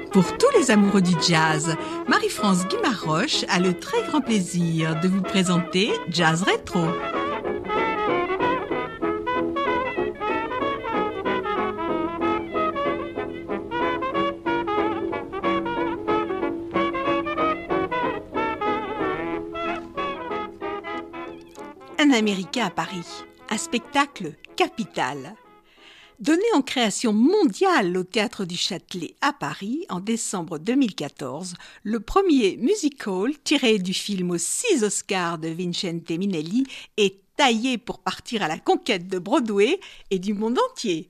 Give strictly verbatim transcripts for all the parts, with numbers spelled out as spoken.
Pour tous les amoureux du jazz, Marie-France Guimard-Roche a le très grand plaisir de vous présenter Jazz Rétro. Un Américain à Paris, un spectacle capital. Donné en création mondiale au Théâtre du Châtelet à Paris en décembre deux mille quatorze, le premier musical tiré du film aux six Oscars de Vincente Minnelli est taillé pour partir à la conquête de Broadway et du monde entier.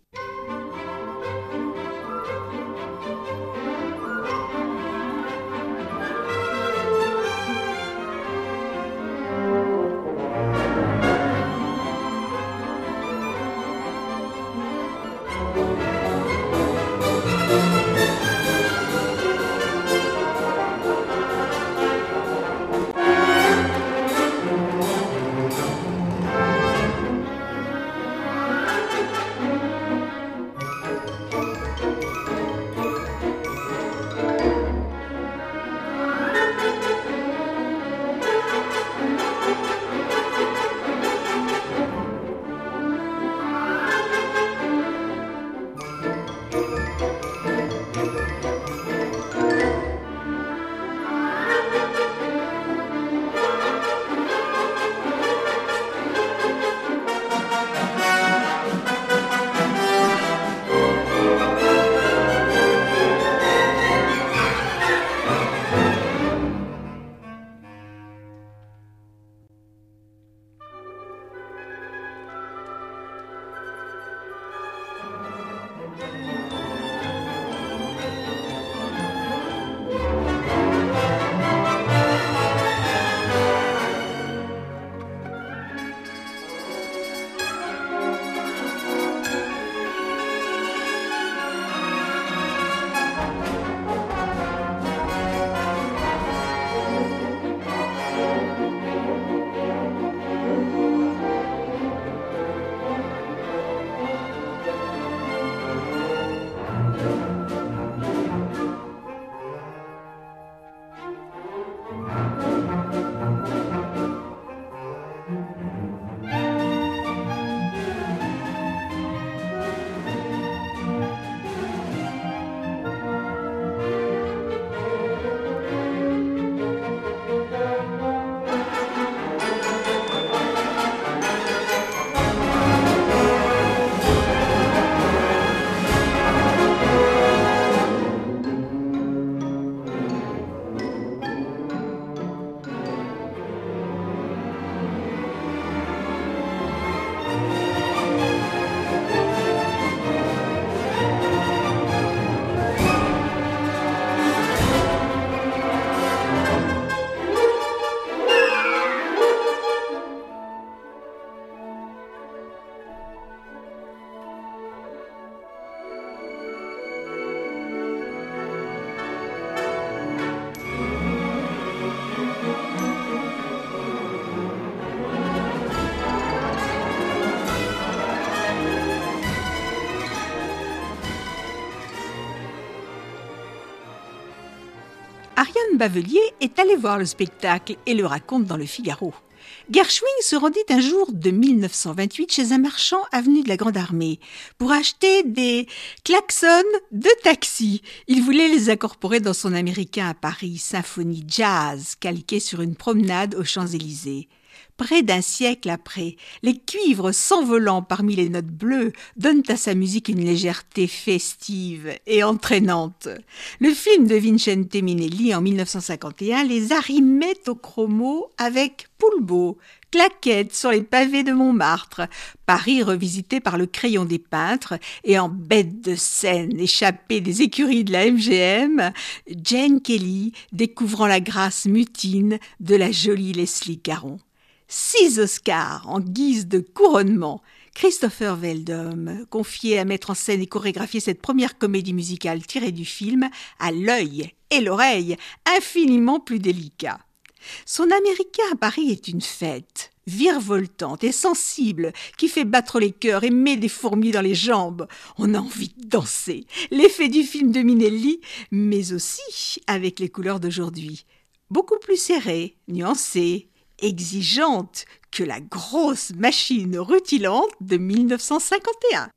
Ariane Bavelier est allée voir le spectacle et le raconte dans Le Figaro. Gershwin se rendit un jour de mille neuf cent vingt-huit chez un marchand avenue de la Grande Armée pour acheter des klaxons de taxi. Il voulait les incorporer dans son américain à Paris, symphonie jazz, calquée sur une promenade aux Champs-Élysées. Près d'un siècle après, les cuivres s'envolant parmi les notes bleues donnent à sa musique une légèreté festive et entraînante. Le film de Vincente Minnelli en mille neuf cent cinquante et un les arrimait au chromo avec Poulbeau, claquettes sur les pavés de Montmartre, Paris revisité par le crayon des peintres et en bête de scène échappée des écuries de la M G M, Jane Kelly découvrant la grâce mutine de la jolie Leslie Caron. Six Oscars en guise de couronnement. Christopher Veldom, confié à mettre en scène et chorégraphier cette première comédie musicale tirée du film, a l'œil et l'oreille infiniment plus délicats. Son Américain à Paris est une fête. virevoltante et sensible, qui fait battre les cœurs et met des fourmis dans les jambes. On a envie de danser. L'effet du film de Minelli, mais aussi avec les couleurs d'aujourd'hui. Beaucoup plus serrées, nuancées, exigeantes que la grosse machine rutilante de mille neuf cent cinquante et un.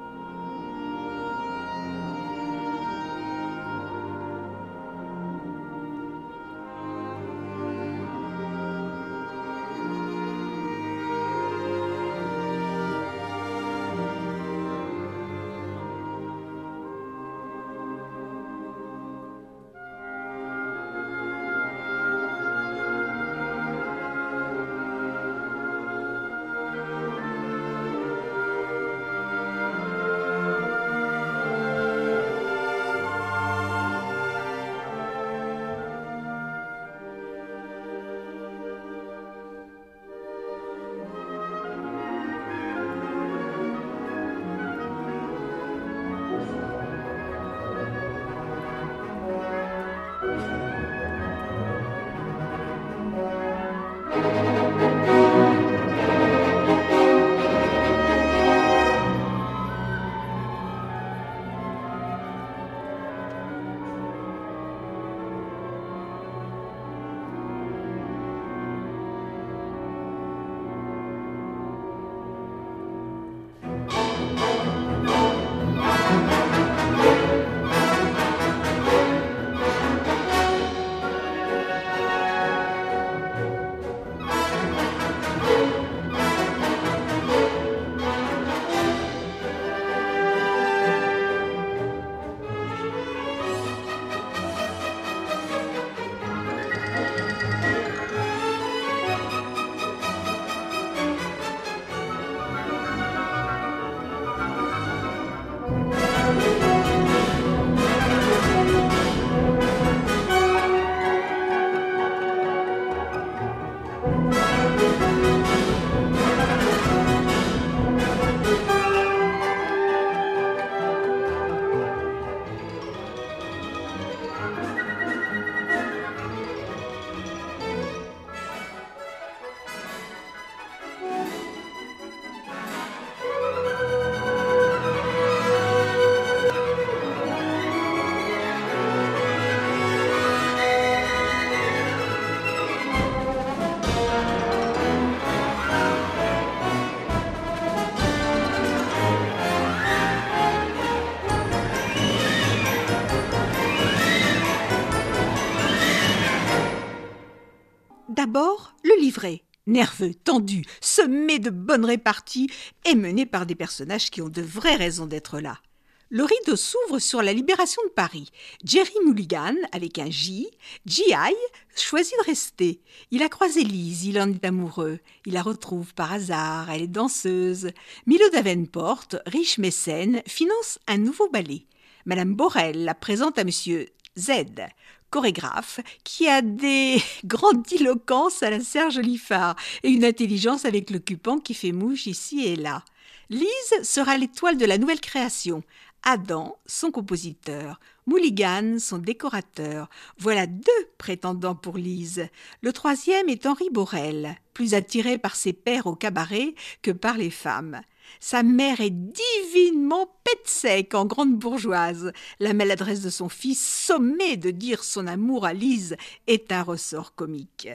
D'abord, le livret, nerveux, tendu, semé de bonnes réparties et mené par des personnages qui ont de vraies raisons d'être là. Le rideau s'ouvre sur la libération de Paris. Jerry Mulligan, avec un J, G I, choisit de rester. Il a croisé Lise, il en est amoureux. Il la retrouve par hasard, elle est danseuse. Milo Davenport, riche mécène, finance un nouveau ballet. Madame Borel la présente à Monsieur Z, chorégraphe, qui a des grandiloquences à la Serge Liffard et une intelligence avec l'occupant qui fait mouche ici et là. Lise sera l'étoile de la nouvelle création. Adam, son compositeur, Mulligan, son décorateur. Voilà deux prétendants pour Lise. Le troisième est Henri Borel, plus attiré par ses pairs au cabaret que par les femmes. Sa mère est divinement pète sec en grande bourgeoise. La maladresse de son fils, sommé de dire son amour à Lise, est un ressort comique.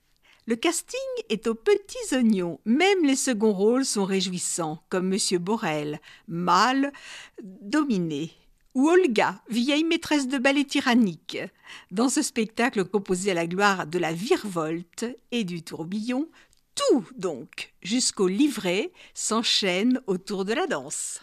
Le casting est aux petits oignons, même les seconds rôles sont réjouissants, comme Monsieur Borel, mâle dominé, ou Olga, vieille maîtresse de ballet tyrannique. Dans ce spectacle composé à la gloire de la virevolte et du tourbillon, tout donc, jusqu'au livret, s'enchaîne autour de la danse.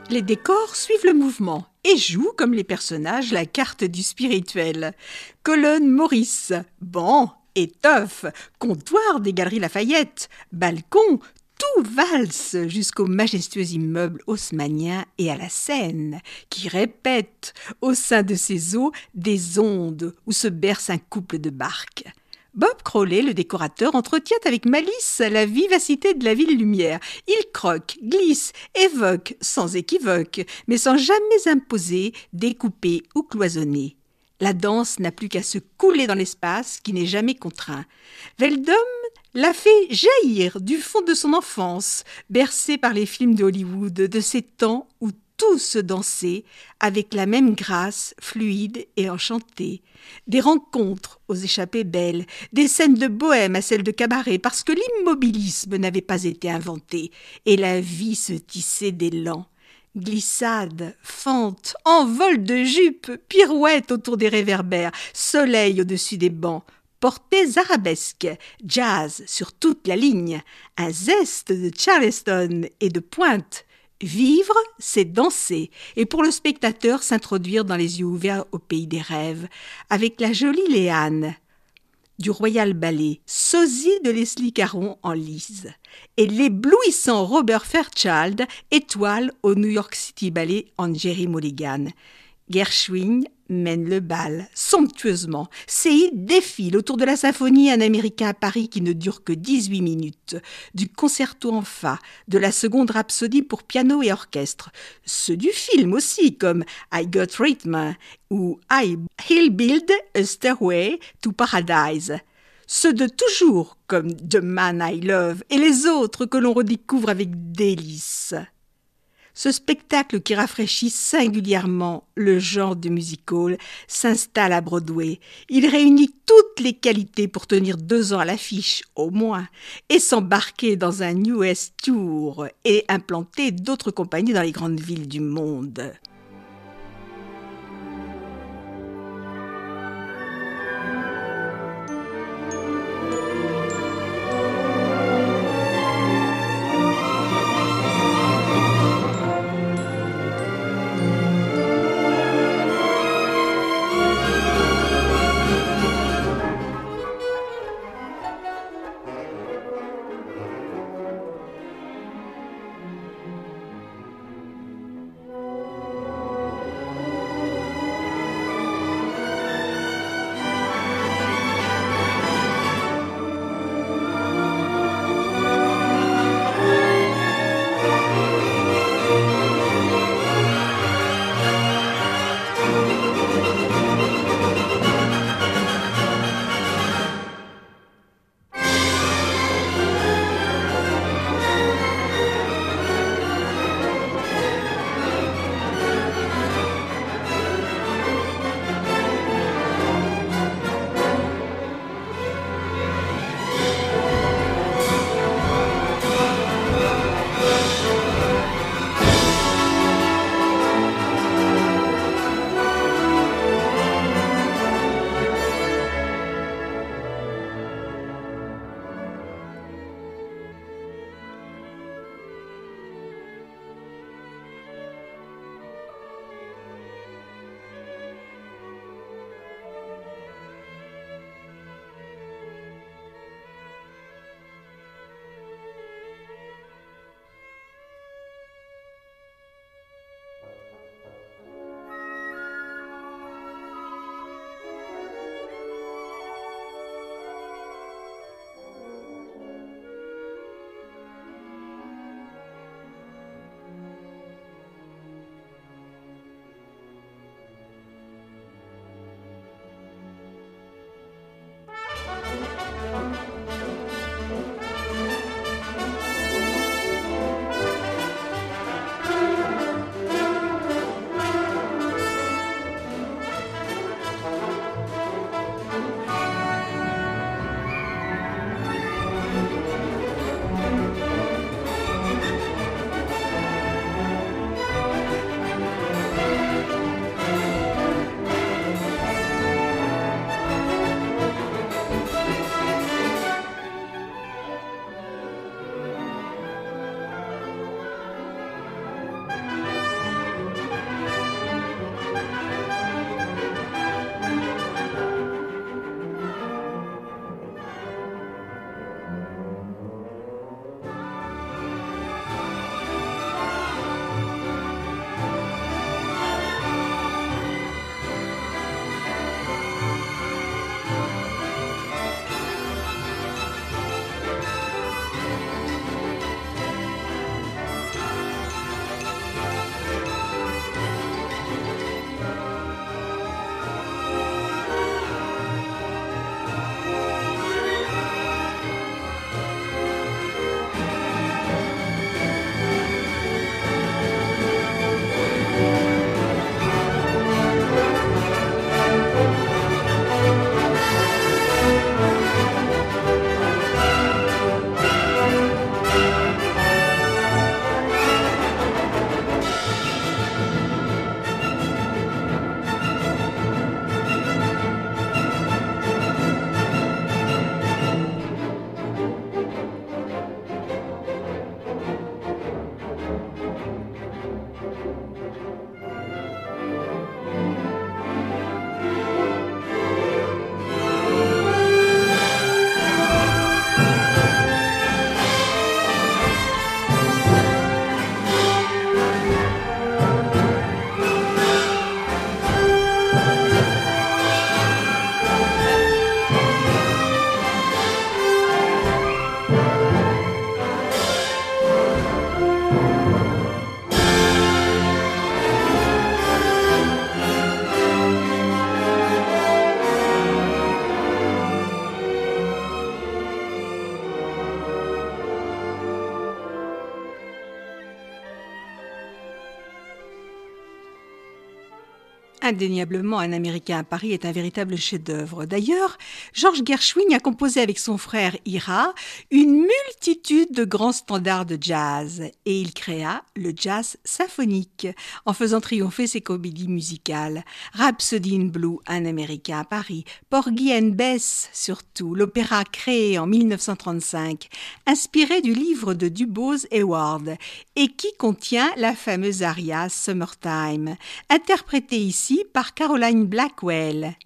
Les décors suivent le mouvement et jouent comme les personnages la carte du spirituel. Colonne Maurice, banc, étoffe, comptoir des Galeries Lafayette, balcon, tout valse jusqu'au majestueux immeuble haussmannien et à la Seine, qui répète au sein de ses eaux des ondes où se berce un couple de barques. Bob Crowley, le décorateur, entretient avec malice la vivacité de la ville lumière. Il croque, glisse, évoque, sans équivoque, mais sans jamais imposer, découper ou cloisonner. La danse n'a plus qu'à se couler dans l'espace qui n'est jamais contraint. Veldom l'a fait jaillir du fond de son enfance, bercée par les films de Hollywood, de ces temps où tout se dansait avec la même grâce fluide et enchantée. Des rencontres aux échappées belles, des scènes de bohème à celles de cabaret, parce que l'immobilisme n'avait pas été inventé et la vie se tissait d'élan. Glissade, fente, envol de jupe, pirouette autour des réverbères, soleil au-dessus des bancs, portées arabesques, jazz sur toute la ligne, un zeste de Charleston et de pointe. Vivre, c'est danser, et pour le spectateur s'introduire dans les yeux ouverts au pays des rêves, avec la jolie Léane du Royal Ballet, sosie de Leslie Caron en Lise, et l'éblouissant Robert Fairchild, étoile au New York City Ballet en Jerry Mulligan. Gershwin mène le bal somptueusement. Seid défile autour de la symphonie Un Américain à Paris qui ne dure que dix-huit minutes, du concerto en fa, de la seconde rhapsodie pour piano et orchestre, ceux du film aussi comme I Got Rhythm ou I He'll Build a Stairway to Paradise. Ceux de toujours comme The Man I Love et les autres que l'on redécouvre avec délice. Ce spectacle qui rafraîchit singulièrement le genre du music-hall s'installe à Broadway. Il réunit toutes les qualités pour tenir deux ans à l'affiche, au moins, et s'embarquer dans un U S Tour et implanter d'autres compagnies dans les grandes villes du monde. Indéniablement, Un Américain à Paris est un véritable chef-d'œuvre. D'ailleurs, George Gershwin a composé avec son frère Ira une multitude de grands standards de jazz et il créa le jazz symphonique en faisant triompher ses comédies musicales. Rhapsody in Blue, Un Américain à Paris, Porgy and Bess surtout, l'opéra créé en mille neuf cent trente-cinq, inspiré du livre de Dubose Heyward et qui contient la fameuse aria Summertime, interprétée ici par Caroline Blackwell.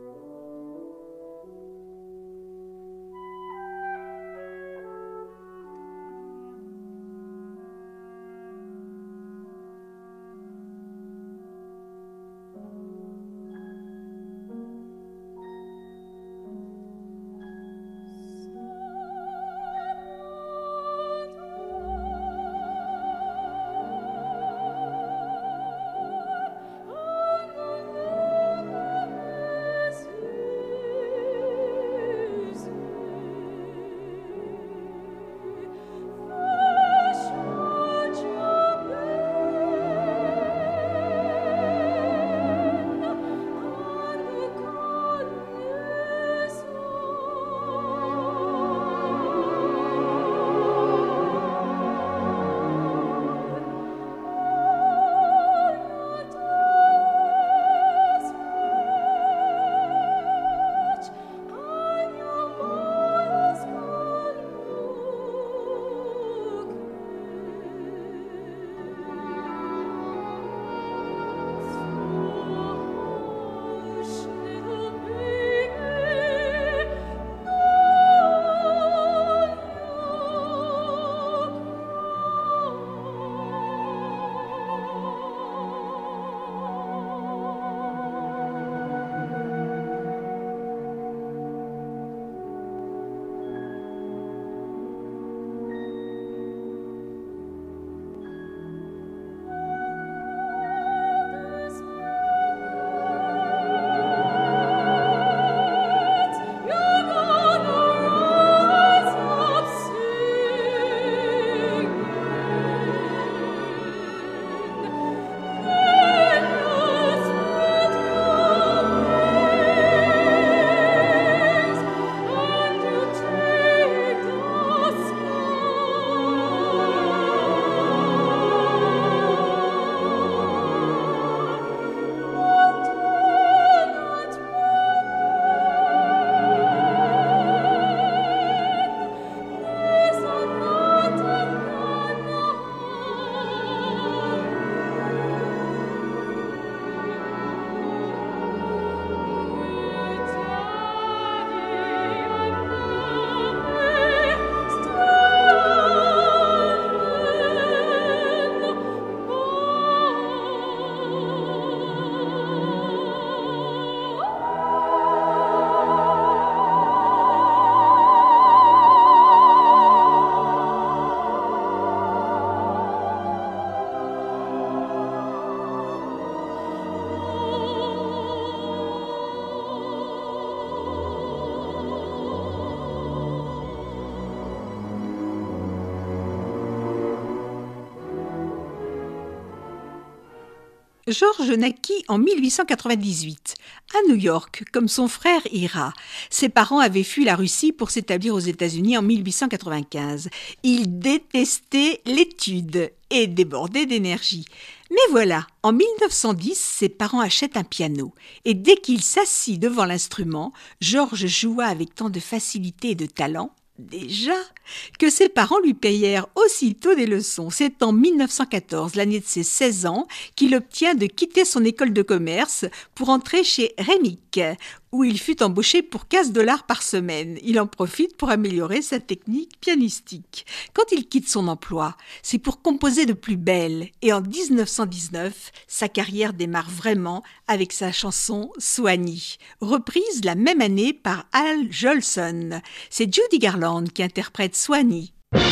George naquit en mille huit cent quatre-vingt-dix-huit, à New York, comme son frère Ira. Ses parents avaient fui la Russie pour s'établir aux États-Unis en mille huit cent quatre-vingt-quinze. Il détestait l'étude et débordait d'énergie. Mais voilà, en mille neuf cent dix, ses parents achètent un piano. Et dès qu'il s'assit devant l'instrument, George joua avec tant de facilité et de talent, déjà, que ses parents lui payèrent aussitôt des leçons. C'est en mille neuf cent quatorze, l'année de ses seize ans, qu'il obtient de quitter son école de commerce pour entrer chez Remick, où il fut embauché pour quinze dollars par semaine. Il en profite pour améliorer sa technique pianistique. Quand il quitte son emploi, c'est pour composer de plus belle. Et en dix-neuf cent dix-neuf, sa carrière démarre vraiment avec sa chanson « Swanee », reprise la même année par Al Jolson. C'est Judy Garland qui interprète « Swanee ».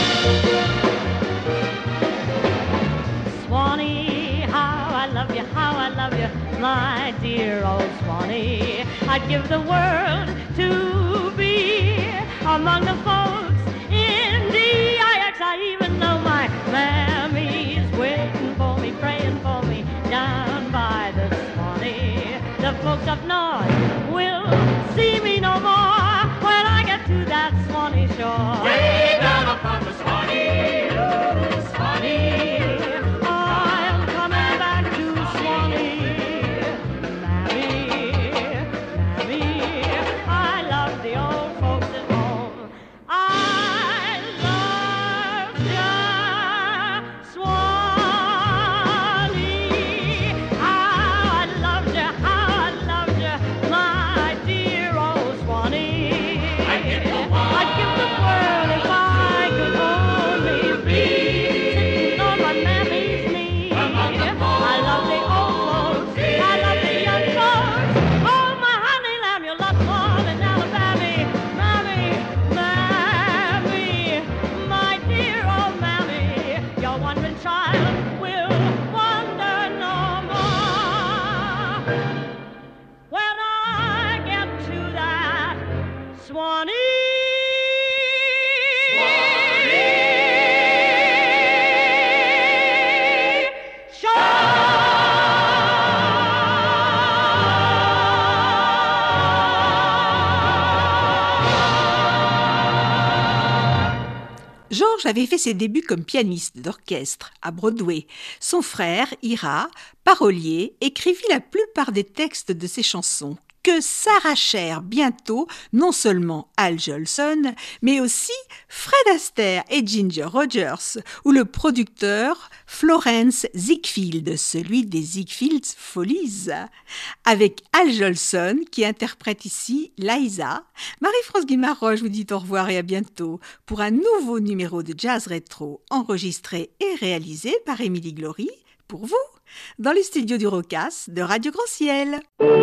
Swanee, how I love you, how I love you, my dear old Swanee. I'd give the world to be among the folks in D I X. I even know my mammy's waiting for me, praying for me down by the Swanee. folks up north will see me no more when I get to that Swanee shore. Way down upon the Swanee, Swanee. I'm coming back to Swanee. Mammy, Mammy, I love the old folks at home. I love ya, Swanee. How I loved ya, how I loved ya, my dear old Swanee. I'd give the world, I'd give the world if I could only be sitting on my mammy's knee. Among the I love the old folks, I love the young folks. Oh, my honey lamb, you love more than Alabama. Mammy, Mammy, my dear old Mammy, your wandering child will wander no more. When I get to that Swanee George avait fait ses débuts comme pianiste d'orchestre à Broadway. Son frère, Ira, parolier, écrivit la plupart des textes de ses chansons, que s'arrachèrent bientôt non seulement Al Jolson, mais aussi Fred Astaire et Ginger Rogers, ou le producteur Florence Ziegfeld, celui des Ziegfeld Follies. Avec Al Jolson, qui interprète ici Liza, Marie-France Guimard-Roche vous dit au revoir et à bientôt pour un nouveau numéro de Jazz Rétro enregistré et réalisé par Émilie Glory, pour vous, dans les studios du Rocas de Radio Grand Ciel.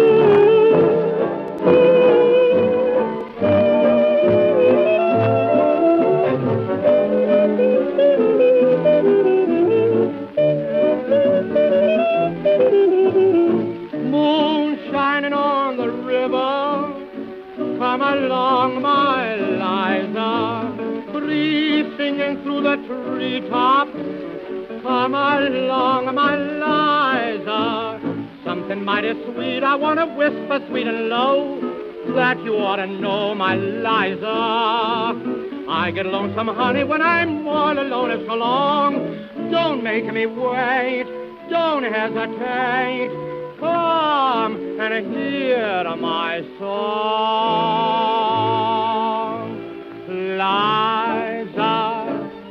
Moon shining on the river, come along, my Liza. Breeze singing through the treetops, come along, my Liza. Something mighty sweet I want to whisper sweet and low, that you ought to know, my Liza. I get lonesome, honey, when I'm all alone. It's so long. Don't make me wait. Don't hesitate. Come and hear my song. Liza,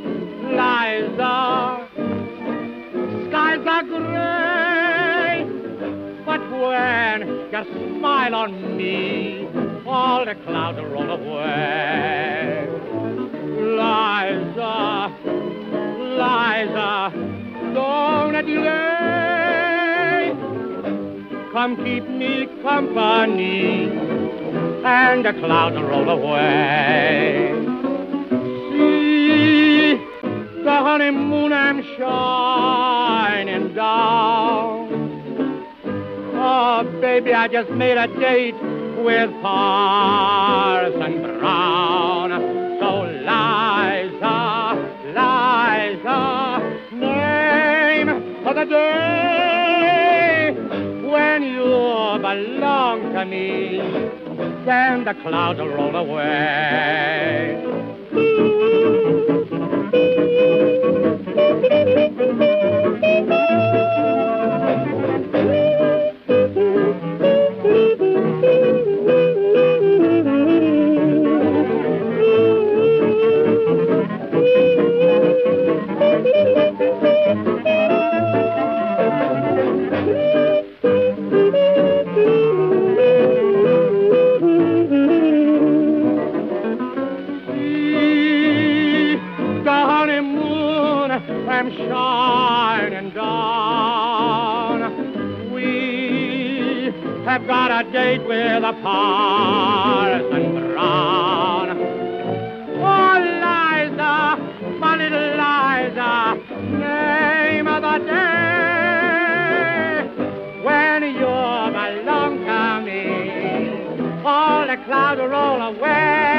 Liza, skies are gray, but when you smile on me, all the clouds roll away. Liza, Liza, don't delay. Come keep me company, and the clouds roll away. See the honeymoon I'm shining down. Oh, baby, I just made a date with Parson Brown. So Liza, Liza, name of the day when you belong to me, then the clouds will roll away. I'm shining down. We have got a date with a Parson Brown. Oh, Liza, my little Liza, name of the day when you belong to me, all the clouds roll away.